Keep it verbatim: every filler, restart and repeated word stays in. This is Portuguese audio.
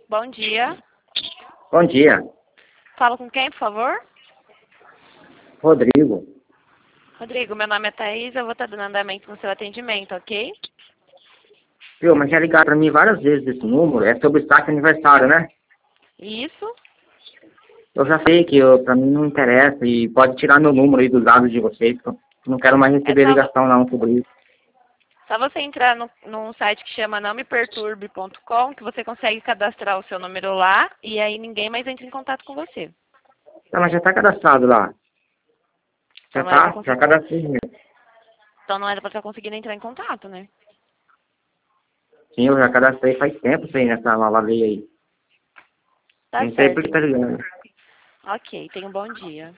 Bom dia. Bom dia. Falo com quem, por favor? Rodrigo. Rodrigo, meu nome é Thaís, eu vou estar dando andamento no seu atendimento, ok? Viu, mas já ligaram pra mim várias vezes esse número. É sobre saque aniversário, né? Isso. Eu já sei que eu, pra mim não interessa e pode tirar meu número aí dos dados de vocês. Que eu não quero mais É receber só, ligação não sobre isso. só você entrar no, num site que chama não me perturbe ponto com que você consegue cadastrar o seu número lá e aí ninguém mais entra em contato com você. Tá, mas já tá cadastrado lá. Então Já não era pra tá? Já conseguir, cadastrei mesmo. então não era pra estar conseguindo entrar em contato, né? Sim, eu já cadastrei faz tempo isso aí nessa nova lei aí. Tá Não sei por certo. que tá ligando. Ok, tenha um bom dia.